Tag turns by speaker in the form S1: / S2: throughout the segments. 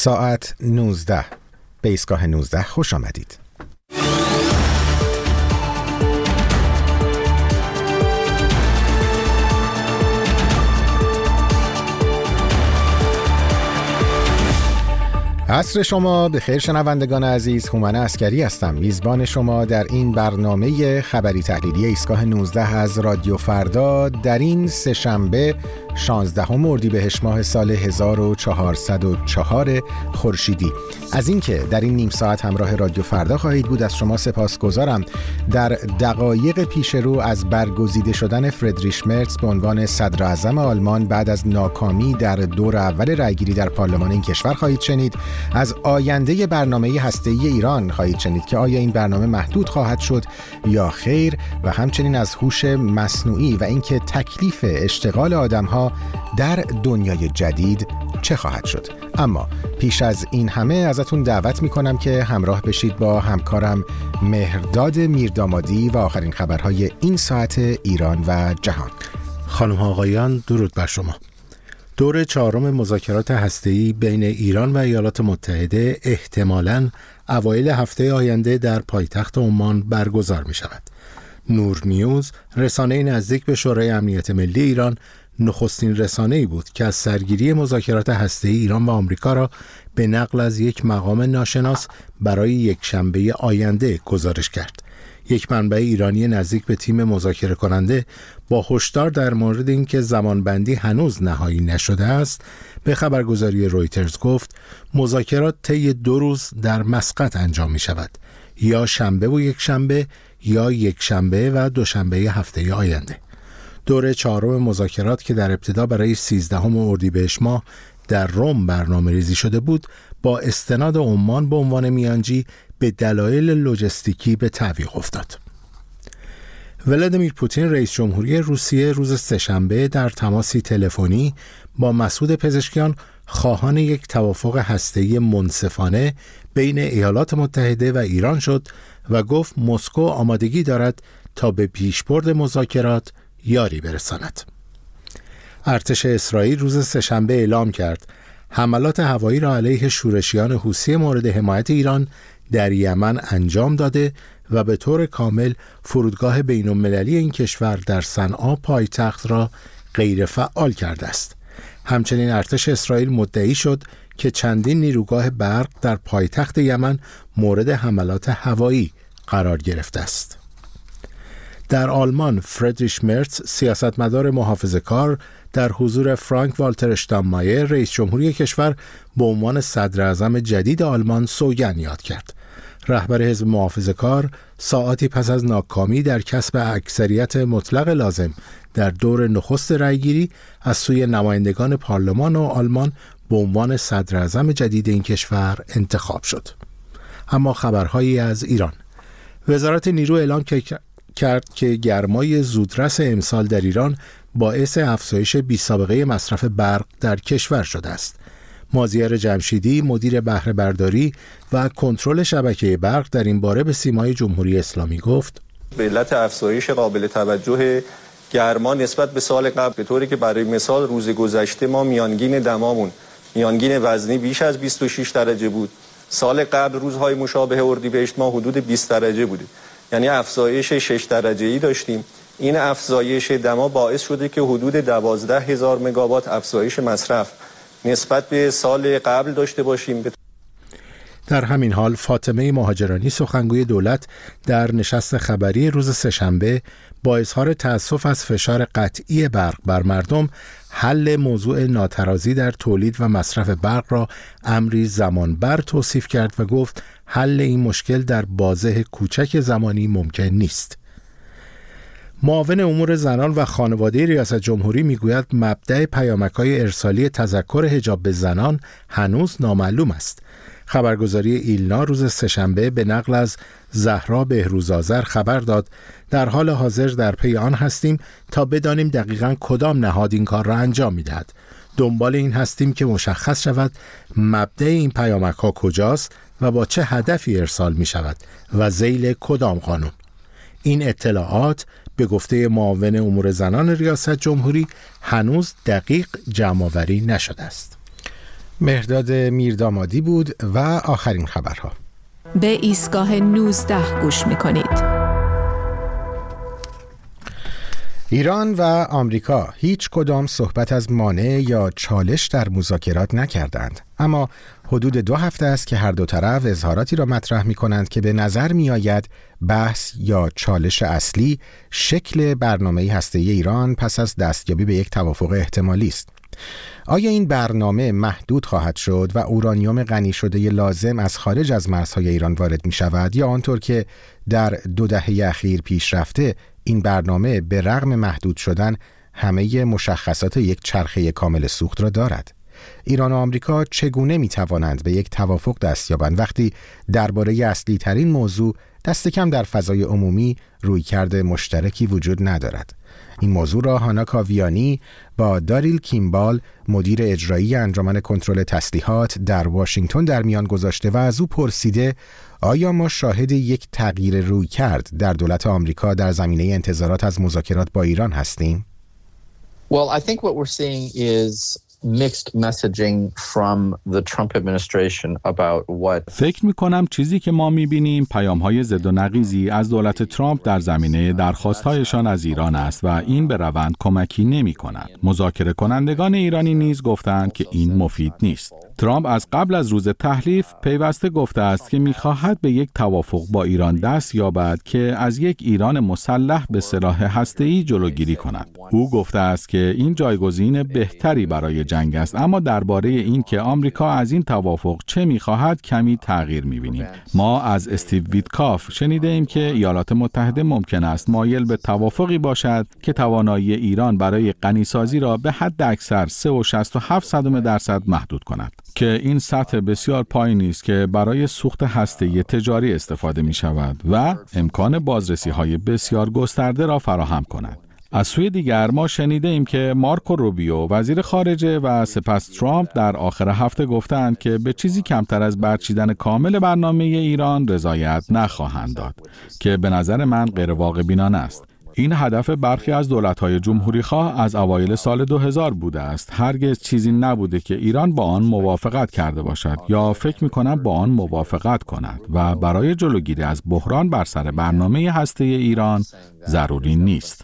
S1: ساعت 19 به ایستگاه 19 خوش آمدید. عصر شما به خیر شنوندگان عزیز. هومن عسکری هستم، میزبان شما در این برنامه خبری تحلیلی ایستگاه 19 از رادیو فردا در این سه‌شنبه 16 اردیبهشت ماه سال 1404 خورشیدی. از اینکه در این نیم ساعت همراه رادیو فردا خواهید بود از شما سپاسگزارم. در دقایق پیش رو از برگزیده شدن فردریش مرتز به عنوان صدر اعظم آلمان بعد از ناکامی در دور اول رأیگیری در پارلمان این کشور خواهید شنید. از آینده برنامه هسته‌ای ایران خواهید شنید که آیا این برنامه محدود خواهد شد یا خیر، و همچنین از هوش مصنوعی و اینکه تکلیف اشتغال آدم‌ها در دنیای جدید چه خواهد شد. اما پیش از این همه ازتون دعوت میکنم که همراه بشید با همکارم مهرداد میردامادی و آخرین خبرهای این ساعت ایران و جهان.
S2: خانم ها آقایان، درود بر شما. دور چهارم مذاکرات هسته‌ای بین ایران و ایالات متحده احتمالاً اوایل هفته آینده در پایتخت عمان برگزار می شود. نور نیوز، رسانه نزدیک به شورای امنیت ملی ایران، نخستین رسانه‌ای بود که از سرگیری مذاکرات هسته‌ای ایران و آمریکا را به نقل از یک مقام ناشناس برای یک شنبه آینده گزارش کرد. یک منبع ایرانی نزدیک به تیم مذاکره کننده با هشدار در مورد اینکه زمانبندی هنوز نهایی نشده است به خبرگزاری رویترز گفت مذاکرات طی 2 روز در مسقط انجام می شود، یا شنبه و یک شنبه یا یک شنبه و دوشنبه هفته آینده. دور چهارم مذاکرات که در ابتدا برای 13 اردیبهشت ماه در روم برنامه ریزی شده بود با استناد عمان به عنوان میانجی به دلایل لوجستیکی به تعویق افتاد. ولادیمیر پوتین رئیس جمهوری روسیه روز سه‌شنبه در تماسی تلفنی با مسعود پزشکیان خواهان یک توافق هسته‌ای منصفانه بین ایالات متحده و ایران شد و گفت مسکو آمادگی دارد تا به پیشبرد مذاکرات یاری برساند. ارتش اسرائیل روز سه‌شنبه اعلام کرد حملات هوایی را علیه شورشیان حوثی مورد حمایت ایران در یمن انجام داده و به طور کامل فرودگاه بین‌المللی این کشور در صنعا پایتخت را غیر فعال کرده است. همچنین ارتش اسرائیل مدعی شد که چندین نیروگاه برق در پایتخت یمن مورد حملات هوایی قرار گرفته است. در آلمان فردریش مرتز سیاستمدار محافظه‌کار در حضور فرانک والتر اشتاینمایر رئیس جمهوری کشور به عنوان صدر اعظم جدید آلمان سوگند یاد کرد. رهبر حزب محافظه‌کار ساعاتی پس از ناکامی در کسب اکثریت مطلق لازم در دور نخست رأیگیری از سوی نمایندگان پارلمان و آلمان به عنوان صدر اعظم جدید این کشور انتخاب شد. اما خبرهایی از ایران. وزارت نیرو اعلام کرد که گرمای زودرس امسال در ایران باعث افزایش بی‌سابقه مصرف برق در کشور شده است. مازیار جمشیدی مدیر بهره برداری و کنترل شبکه برق در این باره به سیمای جمهوری اسلامی گفت
S3: به علت افزایش قابل توجه گرما نسبت به سال قبل، به طوری که برای مثال روز گذشته ما میانگین وزنی بیش از 26 درجه بود. سال قبل روزهای مشابه اردیبهشت ما حدود 20 درجه بوده، یعنی افزایش 6 درجه‌ای داشتیم. این افزایش دما باعث شده که حدود 12,000 مگاوات افزایش مصرف نسبت به سال قبل داشته باشیم.
S2: در همین حال فاطمه مهاجرانی سخنگوی دولت در نشست خبری روز سه‌شنبه با اظهار تأسف از فشار قطعی برق بر مردم حل موضوع ناترازی در تولید و مصرف برق را امری زمانبر توصیف کرد و گفت حل این مشکل در بازه کوچک زمانی ممکن نیست. معاون امور زنان و خانواده ریاست جمهوری میگوید مبدأ پیامک‌های ارسالی تذکر حجاب به زنان هنوز نامعلوم است. خبرگزاری ایلنا روز سه‌شنبه به نقل از زهرا بهروزآذر خبر داد در حال حاضر در پی آن هستیم تا بدانیم دقیقاً کدام نهاد این کار را انجام می‌دهد. دنبال این هستیم که مشخص شود مبدأ این پیامک‌ها کجاست و با چه هدفی ارسال می‌شود و ذیل کدام قانون. این اطلاعات به گفته معاون امور زنان ریاست جمهوری هنوز دقیق جمع‌آوری نشده است.
S1: مهرداد میردامادی بود و آخرین خبرها.
S4: به ایستگاه 19 گوش می‌کنید.
S1: ایران و آمریکا هیچ کدام صحبت از مانع یا چالش در مذاکرات نکردند، اما حدود 2 هفته است که هر دو طرف اظهاراتی را مطرح می کنند که به نظر می آید بحث یا چالش اصلی شکل برنامه هسته‌ای ایران پس از دستیابی به یک توافق احتمالی است. آیا این برنامه محدود خواهد شد و اورانیوم غنی شده لازم از خارج از مرزهای ایران وارد می شود، یا آنطور که در 2 دهه اخیر پیش رفته این برنامه به رغم محدود شدن همه مشخصات یک چرخه کامل سوخت را دارد؟ ایران و آمریکا چگونه می توانند به یک توافق دست یابند وقتی درباره اصلی ترین موضوع دست کم در فضای عمومی رویکرد مشترکی وجود ندارد؟ این موضوع را هانا کاویانی با داریل کیمبال مدیر اجرایی انجمن کنترل تسلیحات در واشنگتن در میان گذاشته و از او پرسیده آیا ما شاهد یک تغییر رویکرد در دولت آمریکا در زمینه انتظارات از مذاکرات با ایران هستیم؟
S5: Well, I think what we're seeing is mixed messaging from the Trump administration about what
S6: فکر می‌کنم چیزی که ما می‌بینیم پیام‌های ضد و نقیضی از دولت ترامپ در زمینه درخواست‌هایشان از ایران است و این به روند کمکی نمی‌کند. مذاکره کنندگان ایرانی نیز گفتند که این مفید نیست. ترامپ از قبل از روز تحلیف پیوسته گفته است که می‌خواهد به یک توافق با ایران دست یابد که از یک ایران مسلح به سلاح هسته‌ای جلوگیری کند. او گفته است که این جایگزین بهتری برای جنگ است، اما درباره این که آمریکا از این توافق چه می‌خواهد کمی تغییر می‌بینیم. ما از استیو ویتکاف شنیده ایم که ایالات متحده ممکن است مایل به توافقی باشد که توانایی ایران برای غنیسازی را به حد اکثر 3.67% محدود کند، که این سطح بسیار پایینی است که برای سوخت هسته‌ای تجاری استفاده می‌شود و امکان بازرسی‌های بسیار گسترده را فراهم کند. از سوی دیگر ما شنیده ایم که مارکو روبیو وزیر خارجه و سپس ترامپ در آخر هفته گفتند که به چیزی کمتر از برچیدن کامل برنامه ایران رضایت نخواهند داد، که به نظر من غیر واقع بینانه است. این هدف برخی از دولت‌های جمهوری‌خواه از اوایل سال 2000 بوده است. هرگز چیزی نبوده که ایران با آن موافقت کرده باشد یا فکر می‌کنم با آن موافقت کند و برای جلوگیری از بحران بر سر برنامه هسته‌ای ایران ضروری نیست.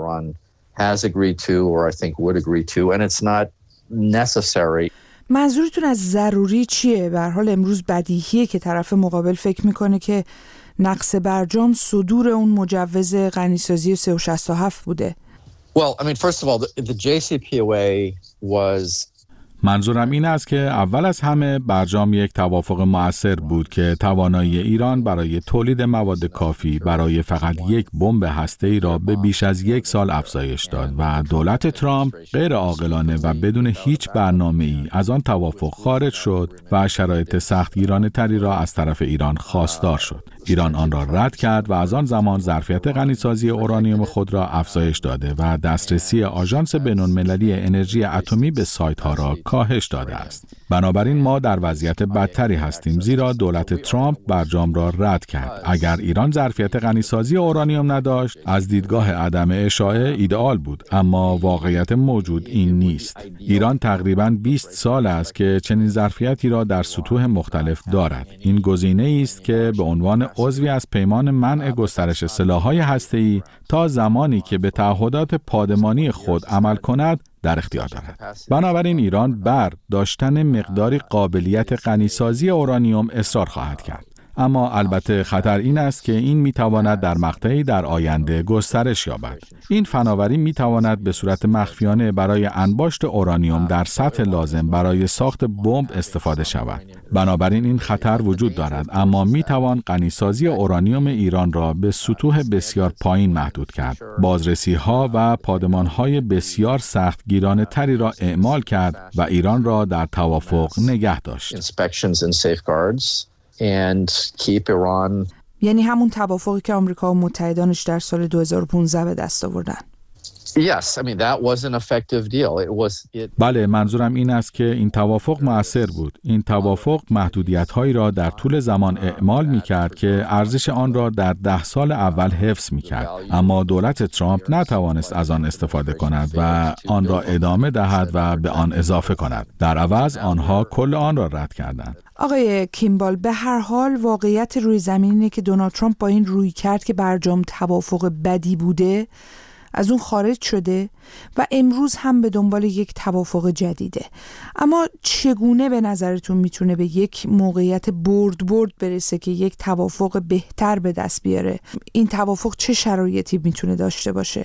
S7: منظورتون از ضروری چیه؟ به هر حال امروز بدیهیه که طرف مقابل فکر می‌کنه که نقص برجام صدور اون مجوز غنیسازی 3.67 بوده.
S5: Well, I mean, first of all, the JCPOA was
S6: منظورم این است که اول از همه برجام یک توافق مؤثر بود که توانایی ایران برای تولید مواد کافی برای فقط یک بمب هسته‌ای را به بیش از 1 سال افزایش داد و دولت ترامپ غیر عاقلانه و بدون هیچ برنامه‌ای از آن توافق خارج شد و شرایط سختگیرانه تری را از طرف ایران خواستار شد. ایران آن را رد کرد و از آن زمان ظرفیت غنیسازی اورانیوم خود را افزایش داده و دسترسی آژانس بین‌المللی انرژی اتمی به سایت‌ها را کاهش داده است. بنابراین ما در وضعیت بدتری هستیم، زیرا دولت ترامپ برجام را رد کرد. اگر ایران ظرفیت غنیسازی اورانیوم نداشت، از دیدگاه عدم اشاعه ایدئال بود، اما واقعیت موجود این نیست. ایران تقریباً 20 سال است که چنین ظرفیتی را در سطوح مختلف دارد. این گزینه‌ای است که به عنوان عضوی از پیمان منع گسترش سلاح‌های هسته‌ای تا زمانی که به تعهدات پادمانی خود عمل کند در اختیار دارد. بنابراین ایران بر داشتن مقداری قابلیت غنیسازی اورانیوم اصرار خواهد کرد. اما البته خطر این است که این میتواند در مقطعی در آینده گسترش یابد. این فناوری میتواند به صورت مخفیانه برای انباشت اورانیوم در سطح لازم برای ساخت بمب استفاده شود. بنابراین این خطر وجود دارد، اما میتوان غنیسازی اورانیوم ایران را به سطوح بسیار پایین محدود کرد. بازرسی‌ها و پادمان‌های بسیار سختگیرانه تری را اعمال کرد و ایران را در توافق نگه داشت.
S7: And keep Iran. یعنی همون توافقی که آمریکا و متحدانش در سال 2015 به دست آوردن.
S6: بله، منظورم این است که این توافق مؤثر بود. این توافق محدودیت‌هایی را در طول زمان اعمال می‌کرد که ارزش آن را در 10 سال اول حفظ می‌کرد، اما دولت ترامپ نتوانست از آن استفاده کند و آن را ادامه دهد و به آن اضافه کند. در عوض آنها کل آن را رد کردند.
S7: آقای کیمبال، به هر حال واقعیت روی زمین اینه که دونالد ترامپ با این روی کرد که برجام توافق بدی بوده از اون خارج شده و امروز هم به دنبال یک توافق جدیده. اما چگونه به نظرتون میتونه به یک موقعیت برد برسه که یک توافق بهتر به دست بیاره؟ این توافق چه شرایطی میتونه داشته باشه؟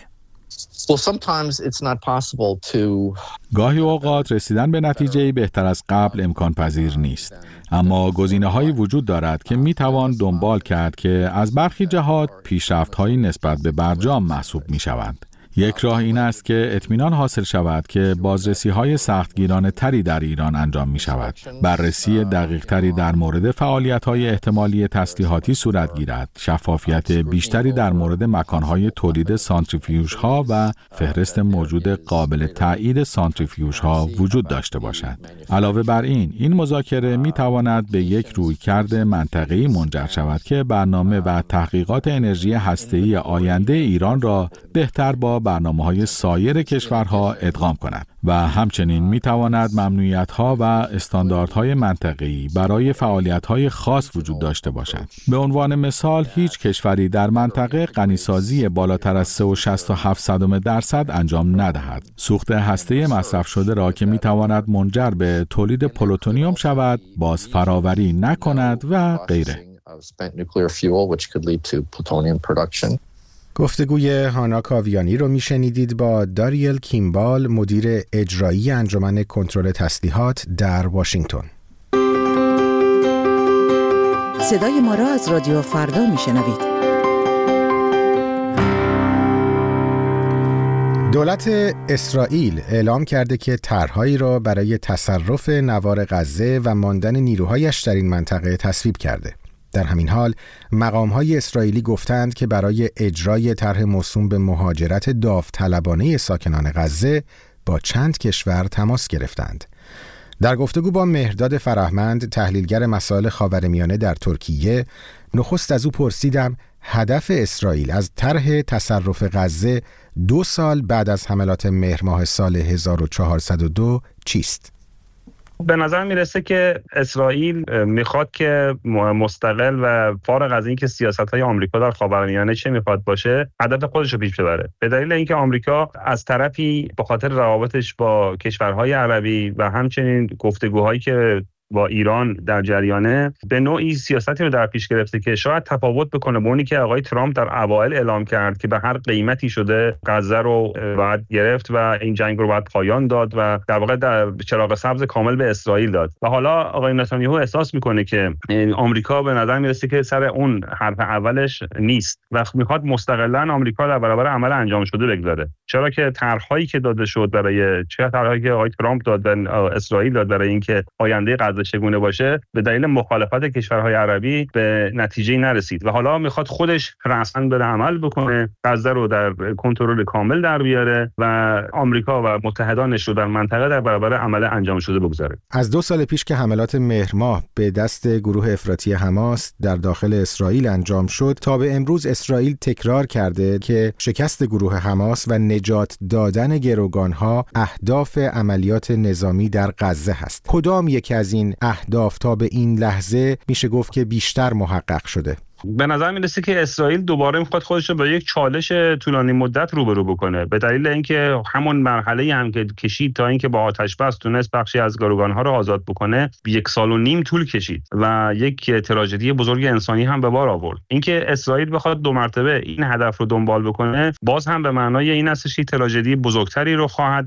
S6: گاهی اوقات رسیدن به نتیجه‌ای بهتر از قبل امکان پذیر نیست، اما گزینه‌هایی وجود دارد که میتوان دنبال کرد که از برخی جهات پیشرفت‌هایی نسبت به برجام محسوب میشوند. یک راه این است که اطمینان حاصل شود که بازرسی‌های سختگیرانه تری در ایران انجام می شود. بررسی دقیق تری در مورد فعالیت‌های احتمالی تسلیحاتی صورت گیرد. شفافیت بیشتری در مورد مکان‌های تولید سانتریفیوژها و فهرست موجود قابل تایید سانتریفیوژها وجود داشته باشد. علاوه بر این مذاکره می تواند به یک رویکرد منطقه‌ای منجر شود که برنامه و تحقیقات انرژی هسته‌ای آینده ایران را بهتر با برنامه‌های سایر کشورها ادغام کند و همچنین می‌تواند ممنوعیت‌ها و استانداردهای منطقه‌ای برای فعالیت‌های خاص وجود داشته باشد. به عنوان مثال، هیچ کشوری در منطقه غنیسازی بالاتر از 3.67% انجام ندهد. سوخت هسته مصرف شده را که می‌تواند منجر به تولید پلوتونیوم شود، باز فراوری نکند و غیره.
S1: گفتگوی هانا کاویانی رو میشنیدید با داریل کیمبال، مدیر اجرایی انجمن کنترل تسلیحات در واشنگتن.
S8: صدای ما را از رادیو فردا میشنوید.
S1: دولت اسرائیل اعلام کرده که طرحهایی را برای تصرف نوار غزه و ماندن نیروهایش در این منطقه تصویب کرده. در همین حال مقام‌های اسرائیلی گفتند که برای اجرای طرح موسوم به مهاجرت داوطلبانه ساکنان غزه با چند کشور تماس گرفتند. در گفتگو با مهرداد فرهمند، تحلیلگر مسائل خاورمیانه در ترکیه، نخست از او پرسیدم هدف اسرائیل از طرح تصرف غزه 2 سال بعد از حملات مهر ماه سال 1402 چیست؟
S9: به نظر میرسه که اسرائیل میخواد که مستقل و فارغ از اینکه سیاست‌های آمریکا در خاورمیانه چه میخواد باشه، هدف خودش رو پیش ببره. به دلیل اینکه آمریکا از طرفی به خاطر روابطش با کشورهای عربی و همچنین گفتگوهایی که با ایران در جریانه، به نوعی سیاستی رو در پیش گرفته که شاید تفاوت بکنه با اونی که آقای ترامپ در اوایل اعلام کرد که به هر قیمتی شده غزه رو باید گرفت و این جنگ رو باید پایان داد و در واقع در چراغ سبز کامل به اسرائیل داد. و حالا آقای نتانیاهو احساس میکنه که آمریکا به نظر میرسه که سر اون حرف اولش نیست و میخواد مستقلاً آمریکا در برابر عمل انجام شده بگذاره. چرا که طرح‌هایی که داده شد برای طرحی که آقای ترامپ داد و اسرائیل داد برای اینکه آینده غزه چگونه باشه، به دلیل مخالفت کشورهای عربی به نتیجه نرسید و حالا میخواد خودش رسما بره عمل بکنه، غزه رو در کنترل کامل در بیاره و آمریکا و متحدانش رو در منطقه در برابر عمل انجام شده بگذاره.
S1: از 2 سال پیش که حملات مهر ماه به دست گروه افراطی حماس در داخل اسرائیل انجام شد تا به امروز، اسرائیل تکرار کرده که شکست گروه حماس و نجات دادن گروگانها اهداف عملیات نظامی در غزه هست. کدام یکی از این اهداف تا به این لحظه میشه گفت که بیشتر محقق شده؟
S9: به نظر میرسه که اسرائیل دوباره میخواد خودش رو با یک چالش طولانی مدت روبرو بکنه، به دلیل اینکه همون مرحله‌ای هم که کشید تا اینکه با آتش بس تونست بخشی از گروگان‌ها رو آزاد بکنه 1.5 سال طول کشید و یک تراژدی بزرگ انسانی هم به بار آورد. اینکه اسرائیل بخواد 2 مرتبه این هدف رو دنبال بکنه، باز هم به معنای این هستش که تراژدی بزرگتری رو خواهد داد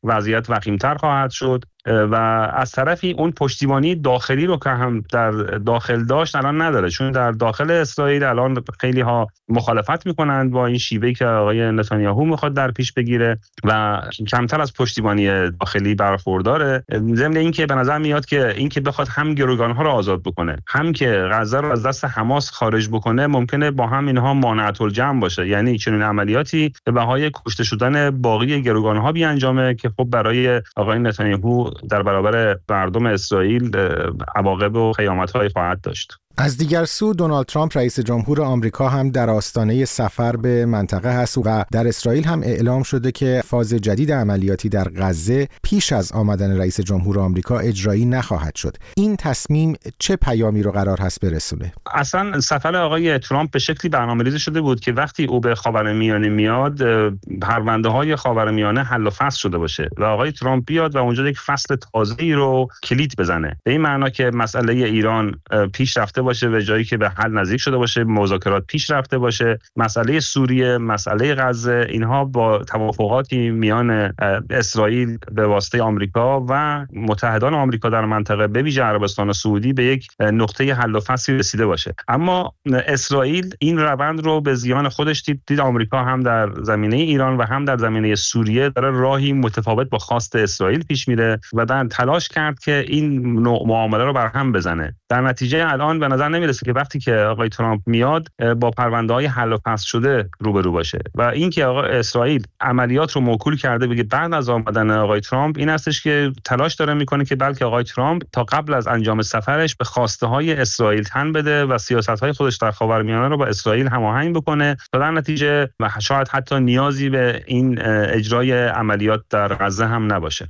S9: وضعیت وخیم‌تر خواهد شد و از طرفی اون پشتیبانی داخلی رو که هم در داخل داشت الان نداره، چون در داخل اسرائیل الان خیلی ها مخالفت میکنند با این شیوهی که آقای نتانیاهو میخواد در پیش بگیره و کمتر از پشتیبانی داخلی برخورداره. ضمن اینکه به نظر میاد که اینکه بخواد هم گروگان‌ها رو آزاد بکنه هم که غزه رو از دست حماس خارج بکنه ممکنه با هم اینها مانعت الجمع باشه، یعنی چنین عملیاتی به بهای کشته شدن باقی گروگان‌ها بیانجامه که خب برای آقای نتانیاهو در برابر مردم اسرائیل عواقب و خیامت‌های خواهد داشت.
S1: از دیگر سو دونالد ترامپ رئیس جمهور آمریکا هم در آستانه سفر به منطقه هست و در اسرائیل هم اعلام شده که فاز جدید عملیاتی در غزه پیش از آمدن رئیس جمهور آمریکا اجرایی نخواهد شد. این تصمیم چه پیامی رو قرار هست برسونه؟
S9: اصلا سفر آقای ترامپ به شکلی برنامه‌ریزی شده بود که وقتی او به خاورمیانه میاد پرونده‌های خاورمیانه حل و فصل شده باشه و آقای ترامپ بیاد و اونجا یک فصل تازه‌ای رو کلید بزنه، به این معنا که مسئله ایران پیش رفته باشه و جایی که به حل نزدیک شده باشه، مذاکرات پیش رفته باشه، مسئله سوریه، مسئله غزه، اینها با توافقاتی میان اسرائیل به واسطه آمریکا و متحدان آمریکا در منطقه به ویژه عربستان سعودی به یک نقطه حل و فصلی رسیده باشه. اما اسرائیل این روند رو به زیان خودش دید آمریکا هم در زمینه ایران و هم در زمینه سوریه داره راهی متفاوت با خواست اسرائیل پیش میره و در تلاش کرد که این نوع معامله رو برهم بزنه. در نتیجه الان به نظر نمیرسه که وقتی که آقای ترامپ میاد با پرونده‌های حل و فصل شده روبرو باشه و اینکه آقای اسرائیل عملیات رو موکول کرده بگه بعد از آمدن آقای ترامپ این هستش که تلاش داره میکنه که بلکه آقای ترامپ تا قبل از انجام سفرش به خواسته های اسرائیل تن بده و سیاست‌های خودش در خاورمیانه رو با اسرائیل هماهنگ بکنه تا در نتیجه و شاید حتی نیازی به این اجرای عملیات در غزه هم نباشه.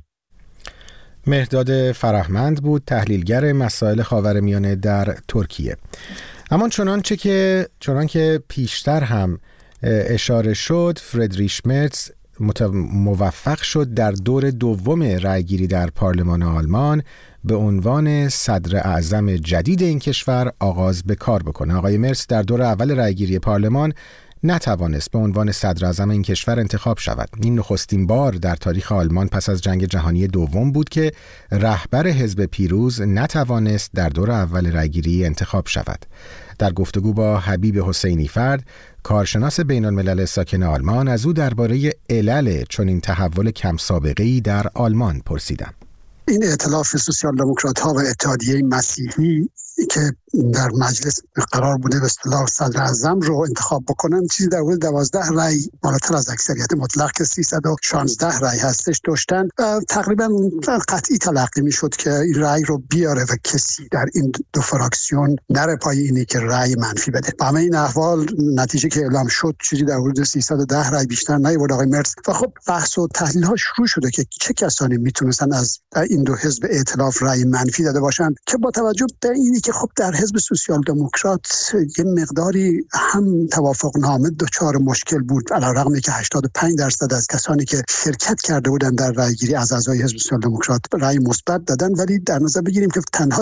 S1: مهرداد فرهمند بود، تحلیلگر مسائل خاورمیانه در ترکیه. اما چنان که پیشتر هم اشاره شد، فردریش مرتز موفق شد در دور دوم رأیگیری در پارلمان آلمان به عنوان صدر اعظم جدید این کشور آغاز به کار بکنه. آقای مرتز در دور اول رأیگیری پارلمان نتوانست به عنوان صدر اعظم این کشور انتخاب شود. این نخستین بار در تاریخ آلمان پس از جنگ جهانی دوم بود که رهبر حزب پیروز نتوانست در دور اول رأیگیری انتخاب شود. در گفتگو با حبیب حسینی فرد، کارشناس بین الملل ساکن آلمان، از او درباره علل چنین تحول کم سابقه‌ای در آلمان پرسیدم.
S10: این ائتلاف سوسیال دموکرات‌ها و اتحادیه مسیحی که در مجلس قرار بوده به اصطلاح صدر اعظم رو انتخاب بکنن، چیزی در حدود 12 رأی بالاتر از اکثریت مطلق که 316 رأی هستش داشتن. تقریبا قطعی تلقی میشد که این رأی رو بیاره و کسی در این دو فراکسیون نره پای اینی که رأی منفی بده. با همه این احوال نتیجه که اعلام شد چیزی در حدود 310 رأی بیشتر نیورد آقای مرتز و خب بحث و تحلیل ها شروع شده که چه کسانی میتونستن از این دو حزب ائتلاف رأی منفی داده باشن، که با توجه به اینی که خب در حزب سوسیال دموکرات یه مقداری هم توافق نامه دچار مشکل بود، علیرغم اینکه 85% از کسانی که شرکت کرده بودند در رأیگیری از اعضای حزب سوسیال دموکرات رأی مثبت دادن، ولی در نظر بگیریم که تنها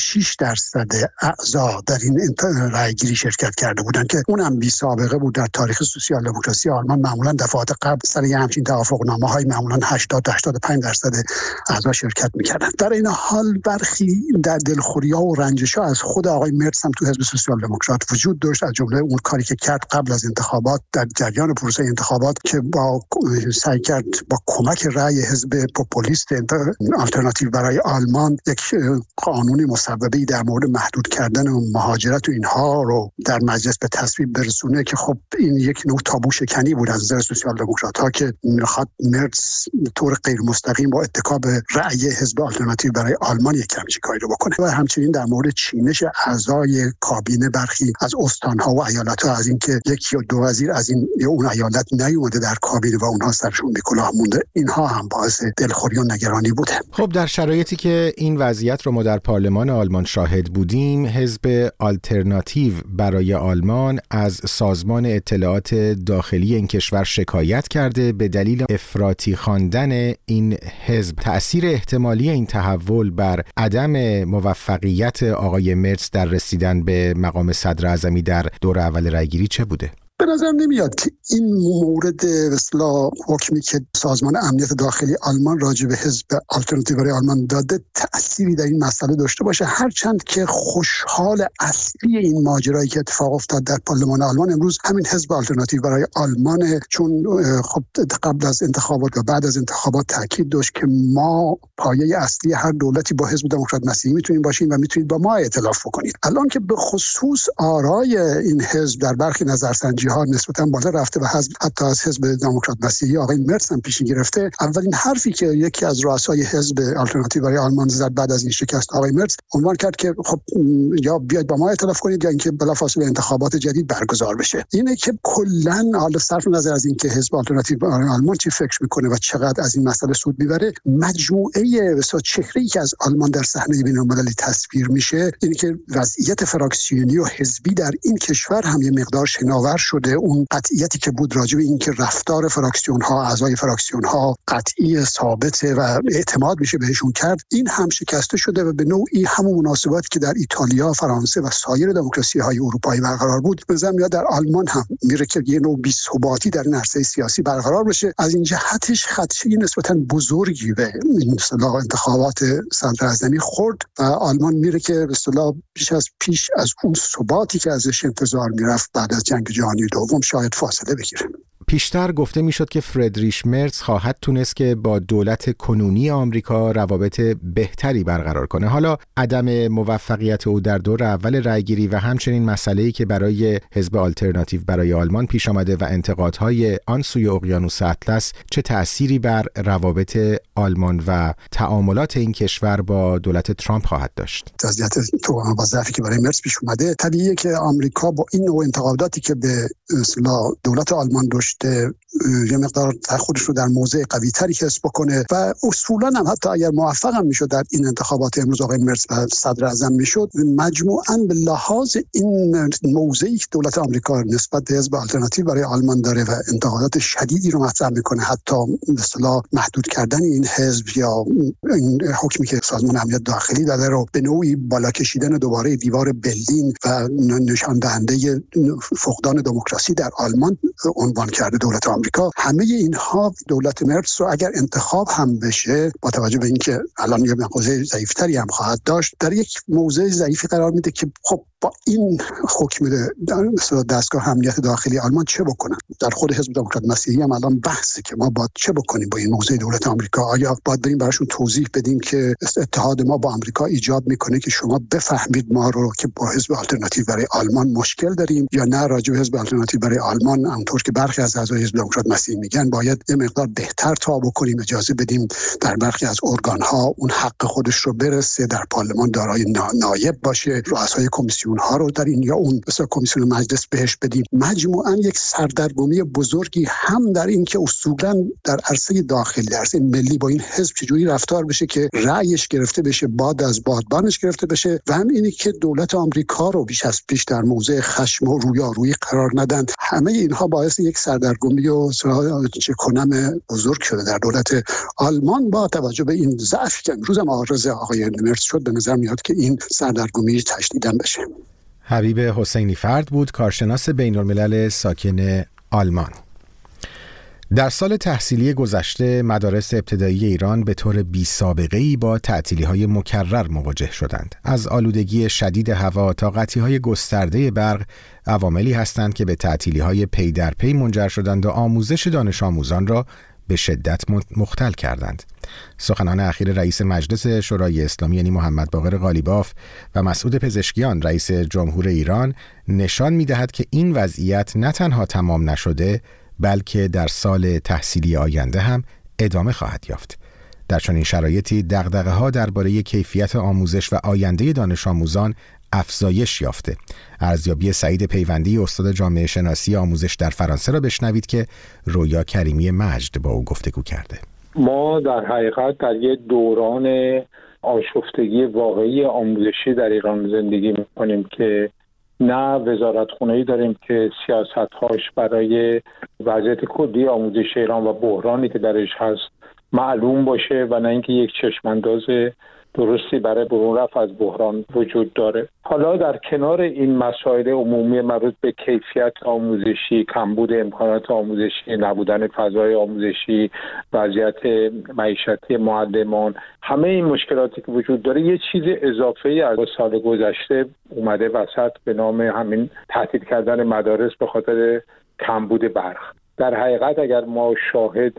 S10: 56% اعضا در این رأیگیری شرکت کرده بودند که اونم بی سابقه بود در تاریخ سوسیال دموکراسی آلمان. معمولا دفعات قبل سر همچین توافق نامه‌های معمولا 80-85% اعضا شرکت می‌کردند. در این حال برخی در دلخوری‌ها و رنجش‌ها از خود آقای مرتز هم تو حزب سوسیال دموکرات وجود داشت، از جمله اون کاری که کرد قبل از انتخابات در جریان پروسه انتخابات که با سعی کرد با کمک رأی حزب پوپولیست آلترناتیو برای آلمان یک قانونی مصوبه‌ای در مورد محدود کردن مهاجرت و اینها رو در مجلس به تصویب برسونه که خب این یک نوع تابو شکنی بود از نظر سوسیال دموکرات‌ها که می‌خواد مرتز طور غیر مستقیم با اتکا به رأی حزب آلترناتیو برای آلمان یک کمی کاری رو بکنه. و همچنین در مورد چینش اعضای کابینه برخی از استان‌ها و ایالت‌ها از اینکه یکی یا دو وزیر از این یا اون ایالت نیومده در کابینه و اونها سرشون به کلاه مونده، اینها هم باعث دلخوری و نگرانی بوده.
S1: خب در شرایطی که این وضعیت رو ما در پارلمان آلمان شاهد بودیم، حزب آلترناتیو برای آلمان از سازمان اطلاعات داخلی این کشور شکایت کرده به دلیل افراطی خواندن این حزب. تأثیر احتمالی این تحول بر عدم موفقیت آقای مرتز در رسیدن به مقام صدر اعظمی در دور اول رأیگیری چه بوده؟
S10: به نظر نمیاد که این مورد اصطلاح حکمی که سازمان امنیت داخلی آلمان راجع به حزب آلترناتیو برای آلمان داده تأثیری در این مسئله داشته باشه، هرچند که خوشحال اصلی این ماجرایی که اتفاق افتاد در پارلمان آلمان امروز همین حزب آلترناتیو برای آلمان، چون خب قبل از انتخابات و بعد از انتخابات تاکید داشت که ما پایه اصلی هر دولتی با حزب دموکرات مسیحی میتونیم باشیم و میتونید با ما ائتلاف کنید. الان که به خصوص آرای این حزب در برخی نظرسنجی‌ها نسبتاً بالا رفته و حتی از حزب دموکرات مسیحی آقای مرتس هم پیشی گرفته، اولین حرفی که یکی از رؤسای حزب آلترناتیو برای آلمان زد بعد از این شکست آقای مرتس عنوان کرد که خب یا بیاید با ما ائتلاف کنید یا اینکه بلافاصله انتخابات جدید برگزار بشه. اینه که کلاً حالا صرف نظر از اینکه حزب آلترناتیو برای آلمان چی فکر میکنه و چقدر از این مسئله سود میبره، مجموعه چهره‌ای که از آلمان در صحنه بین‌المللی تصویر میشه اینه که وضعیت فراکسیونی و حزبی در این کشور هم یه مقدار شناور شده. اون قطعیتی که بود راجع به این که رفتار فراکسیون‌ها، اعضای فراکسیون‌ها قطعی ثابته و اعتماد میشه بهشون کرد، این هم شکسته شده و به نوعی همون مناسباتی که در ایتالیا، فرانسه و سایر دموکراسی‌های اروپایی برقرار بود، به نظر میاد در آلمان هم میره که یه نوع بی‌ثباتی در این عرصه سیاسی برقرار بشه. از این جهتش خدشه نسبتاً بزرگی به این اصطلاح انتخابات صدراعظمی خورد و آلمان میره که به اصطلاح پیش از اون ثباتی که ازش انتظار میرفت بعد از جنگ جهانی دوم شاید فاصله بگیره.
S1: پیشتر گفته میشد که فردریش مرتس خواهد تونست که با دولت کنونی آمریکا روابط بهتری برقرار کنه. حالا عدم موفقیت او در دور اول رأیگیری و همچنین مسئله‌ای که برای حزب آلترناتیو برای آلمان پیش آمده و انتقادهای آن سوی اقیانوس اطلس چه تأثیری بر روابط آلمان و تعاملات این کشور با دولت ترامپ خواهد داشت؟
S10: وضعیت توأم با ضعفی که برای مرتس پیش اومده، طبیعیه که آمریکا با این نوع انتقاداتی که به اصطلاح دولت آلمان داشته یه مقدار خودش رو در موضع قوی تری حس بکنه و اصولا هم حتی اگر موفق هم میشد در این انتخابات امروز آقای مرتس صدر اعظم میشد، مجموعاً به لحاظ این موضعی که دولت آمریکا نسبت به حزب آلترناتیو برای آلمان داره و انتقادات شدیدی رو مطرح میکنه، حتی به اصطلاح محدود کردن این حزب یا این حکمی که سازمان امنیت داخلی داده رو به نوعی بالا کشیدن دوباره دیوار برلین و نشان دهنده فقدان دموکراسی در آلمان عنوان کرده دولت آمریکا. همه اینها دولت مرتس رو اگر انتخاب هم بشه با توجه به اینکه الان یه موضع ضعیف‌تری هم خواهد داشت، در یک موضع ضعیفی قرار میده که خب با این حکم دستگاه امنیت داخلی آلمان چه بکنن. در خود حزب دموکرات مسیحی هم الان بحثه که ما باید چه بکنیم با این موضع دولت آمریکا. آیا باید بریم براشون توضیح بدیم که اتحاد ما با آمریکا ایجاب میکنه که شما بفهمید ما رو که با حزب آلترناتیو برای آلمان مشکل داریم، یا نه راجع به حزب آلترناتیو برای آلمان همونطور که برخی از اعضای حزب دموکرات مسیحی میگن باید یه مقدار بهتر تا بکنیم، اجازه بدیم در برخی از ارگان‌ها اون حق خودش رو برسه، در پارلمان دارای نایب باشه، رؤسای کمیسیون ها رو در این یا اون مثلا کمیسیون مجلس بهش بدیم. مجموعاً یک سردرگمی بزرگی هم در این که اصولاً در عرصه داخلی، در عرصه ملی با این حزب چجوری رفتار بشه که رأیش گرفته بشه، باد از بادبانش گرفته بشه، و هم اینی که دولت آمریکا رو بیش از پیش در موضع خشم و رویارویی قرار ندن. همه اینها باعث یک سردرگمی و چه کنم بزرگ شده در دولت آلمان. با توجه به این ضعفی که امروز هم عارض آقای مرتس شد، به نظر میاد که این سردرگمی تشدیداً بشه.
S1: حبیب حسینی فرد بود، کارشناس بین‌الملل ساکن آلمان. در سال تحصیلی گذشته مدارس ابتدایی ایران به طور بی‌سابقه‌ای با تعطیلی‌های مکرر مواجه شدند. از آلودگی شدید هوا تا قطعی‌های گسترده برق عواملی هستند که به تعطیلی‌های پی در پی منجر شدند و آموزش دانش آموزان را به شدت مختل کردند. سخنان اخیر رئیس مجلس شورای اسلامی یعنی محمد باقر قالیباف و مسعود پزشکیان رئیس جمهور ایران نشان می‌دهد که این وضعیت نه تنها تمام نشده بلکه در سال تحصیلی آینده هم ادامه خواهد یافت. در چنین شرایطی دغدغه‌ها درباره کیفیت آموزش و آینده دانش آموزان افزایش یافته. ارزیابی سعید پیوندی استاد جامعه شناسی آموزش در فرانسه را بشنوید که رویا کریمی مجد با او گفتگو کرده.
S11: ما در حقیقت در یک دوران آشفتگی واقعی آموزشی در ایران زندگی می‌کنیم که نه وزارتخونه‌ای داریم که سیاست‌هاش برای وضعیت کلی آموزش ایران و بحرانی که درش هست معلوم باشه و نه اینکه یک چشم‌انداز درستی برای برون رفت از بحران وجود داره. حالا در کنار این مسائل عمومی مربوط به کیفیت آموزشی، کمبود امکانات آموزشی، نبودن فضای آموزشی، وضعیت معیشتی معلمان، همه این مشکلاتی که وجود داره، یه چیز اضافه‌ای از سال گذشته اومده وسط به نام همین تعطیل کردن مدارس به خاطر کمبود برق. در حقیقت اگر ما شاهد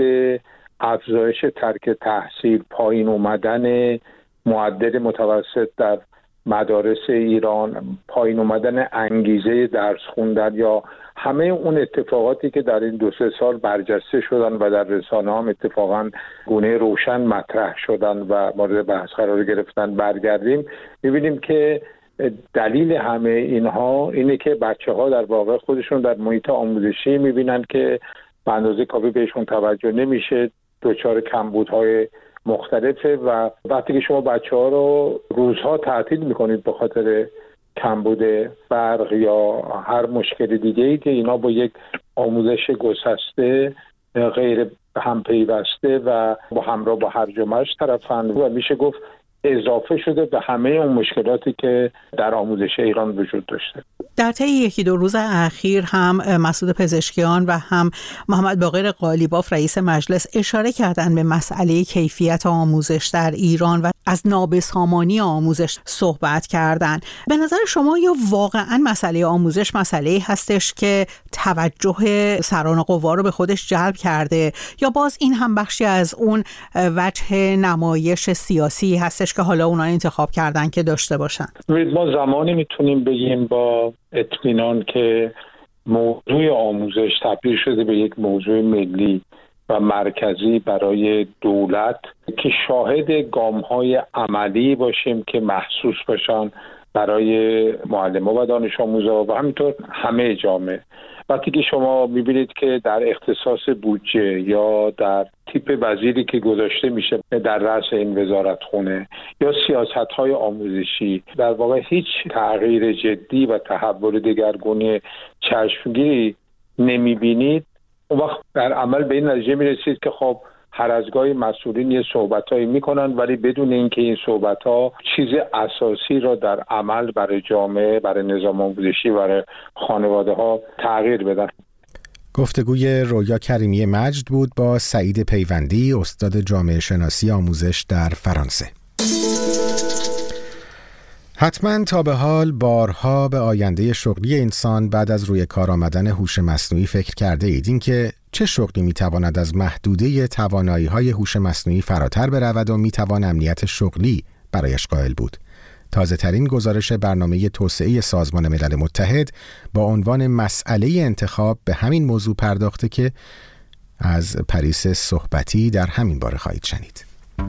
S11: افزایش ترک تحصیل، پایین اومدن معدل متوسط در مدارس ایران، پایین اومدن انگیزه درس خوندن یا همه اون اتفاقاتی که در این 2-3 سال برجسته شدن و در رسانه هم اتفاقا گونه روشن مطرح شدن و مورد بحث قرار گرفتن برگردیم، می‌بینیم که دلیل همه اینها اینه که بچه‌ها در واقع خودشون در محیط آموزشی می‌بینن که به اندازه کافی بهشون توجه نمیشه، دچار کمبودهای مختلفه و وقتی که شما بچه‌ها رو روزها تعطیل میکنید به خاطر کمبود برق یا هر مشکل دیگه‌ای که اینا با یک آموزش گسسته غیر هم پیوسته و با همراه با هرج و مرج طرفن و میشه گفت اضافه شده به همه اون مشکلاتی که در آموزش ایران وجود داشته.
S12: در طی 1-2 روز اخیر هم مسعود پزشکیان و هم محمد باقر قالیباف رئیس مجلس اشاره کردن به مسئله کیفیت آموزش در ایران و از نابسامانی آموزش صحبت کردن. به نظر شما یا واقعا مسئله آموزش مسئله هستش که توجه سران قوا رو به خودش جلب کرده یا باز این هم بخشی از اون وجه نمایش سیاسی هستش که حالا اونا انتخاب کردن که داشته باشن؟
S11: ما زمانی میتونیم بگیم با اطمینان که موضوع آموزش تبدیل شده به یک موضوع ملی و مرکزی برای دولت که شاهد گام‌های عملی باشیم که محسوس باشن برای معلمان و دانش آموزا و همینطور همه جامعه. وقتی که شما میبینید که در اختصاص بودجه یا در تیپ وزیری که گذاشته میشه در رأس این وزارتخونه یا سیاست‌های آموزشی در واقع هیچ تغییر جدی و تحول دگرگونی چشمگیری نمیبینید، اون وقت در عمل به این نتیجه میرسید که خب هر از گاهی مسئولین یه صحبتایی میکنن ولی بدون اینکه این صحبت‌ها چیز اساسی را در عمل برای جامعه، برای نظام آموزشی، برای خانواده‌ها تغییر بدن.
S1: گفتگوی رویا کریمی مجد بود با سعید پیوندی، استاد جامعه شناسی آموزش در فرانسه. حتما تا به حال بارها به آینده شغلی انسان بعد از روی کار آمدن هوش مصنوعی فکر کرده اید، این که چه شغلی میتواند از محدوده توانایی‌های هوش مصنوعی فراتر برود و میتوان امنیت شغلی برایش قائل بود. تازه ترین گزارش برنامه توسعه سازمان ملل متحد با عنوان مسئله انتخاب به همین موضوع پرداخته که از پریس صحبتی در همین باره خواهید شنید.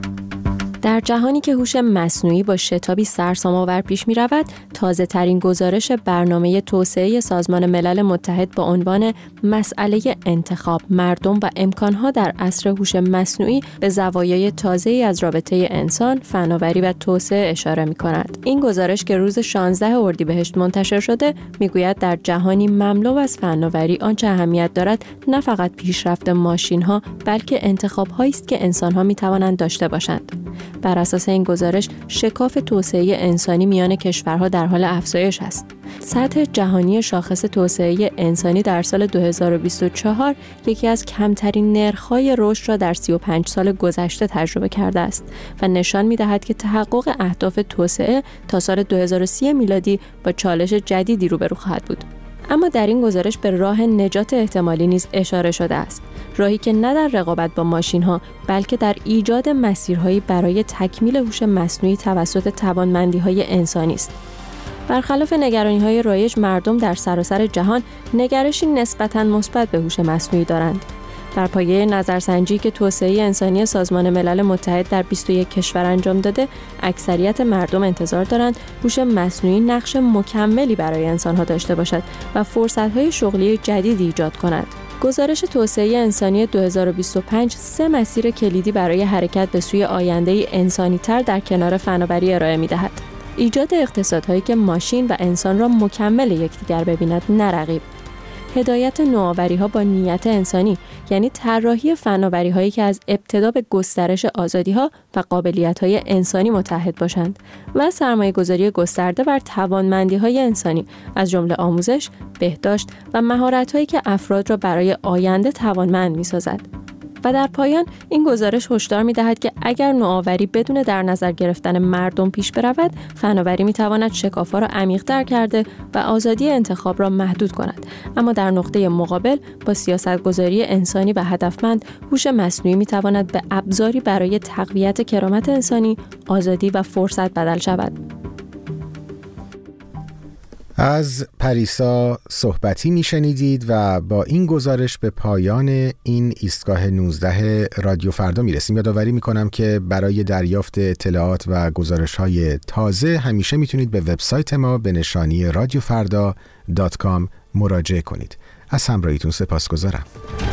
S13: در جهانی که هوش مصنوعی با شتابی سرسام‌آور پیش می‌رود، تازه‌ترین گزارش برنامه توسعه سازمان ملل متحد با عنوان مسئله انتخاب مردم و امکانها در عصر هوش مصنوعی به زوایای تازه‌ای از رابطه انسان، فناوری و توسعه اشاره می‌کند. این گزارش که روز 16 اردیبهشت منتشر شده، می‌گوید در جهانی مملو از فناوری آنچه اهمیت دارد نه فقط پیشرفت ماشین‌ها، بلکه انتخاب‌هایی است که انسان‌ها می‌توانند داشته باشند. بر اساس این گزارش، شکاف توسعه انسانی میان کشورها در حال افزایش است. سطح جهانی شاخص توسعه انسانی در سال 2024 یکی از کمترین نرخ‌های رشد را در 35 سال گذشته تجربه کرده است و نشان می‌دهد که تحقق اهداف توسعه تا سال 2030 میلادی با چالش جدیدی روبرو خواهد بود. اما در این گزارش به راه نجات احتمالی نیز اشاره شده است. راهی که نه در رقابت با ماشین‌ها بلکه در ایجاد مسیرهایی برای تکمیل هوش مصنوعی توسط توانمندی‌های انسانی است. برخلاف نگرانی‌های رایج، مردم در سراسر جهان نگرشی نسبتاً مثبت به هوش مصنوعی دارند. بر پایه نظرسنجی که توسعه انسانی سازمان ملل متحد در 21 کشور انجام داده، اکثریت مردم انتظار دارند هوش مصنوعی نقش مکملی برای انسان‌ها داشته باشد و فرصت‌های شغلی جدیدی ایجاد کند. گزارش توسعه انسانی 2025 3 مسیر کلیدی برای حرکت به سوی آینده انسانی‌تر در کنار فناوری ارائه می‌دهد. ایجاد اقتصادهایی که ماشین و انسان را مکمل یکدیگر ببیند، نه رقیب. هدایت نوآوری‌ها با نیت انسانی، یعنی طراحی فناوری‌هایی که از ابتدا به گسترش آزادی‌ها و قابلیت‌های انسانی متحد باشند و سرمایه‌گذاری گسترده بر توانمندی‌های انسانی از جمله آموزش، بهداشت و مهارت‌هایی که افراد را برای آینده توانمند می‌سازد. و در پایان این گزارش هشدار می‌دهد که اگر نوآوری بدون در نظر گرفتن مردم پیش برود، فناوری می‌تواند شکاف‌ها را عمیق‌تر کرده و آزادی انتخاب را محدود کند. اما در نقطه مقابل با سیاست‌گذاری انسانی و هدفمند، هوش مصنوعی می‌تواند به ابزاری برای تقویت کرامت انسانی، آزادی و فرصت بدل شود.
S1: از پریسا صحبتی میشنیدید و با این گزارش به پایان این ایستگاه 19 رادیو فردا میرسیم. یادآوری میکنم که برای دریافت اطلاعات و گزارش‌های تازه همیشه میتونید به وبسایت ما به نشانی radiofarda.com مراجعه کنید. از همراهیتون سپاسگزارم.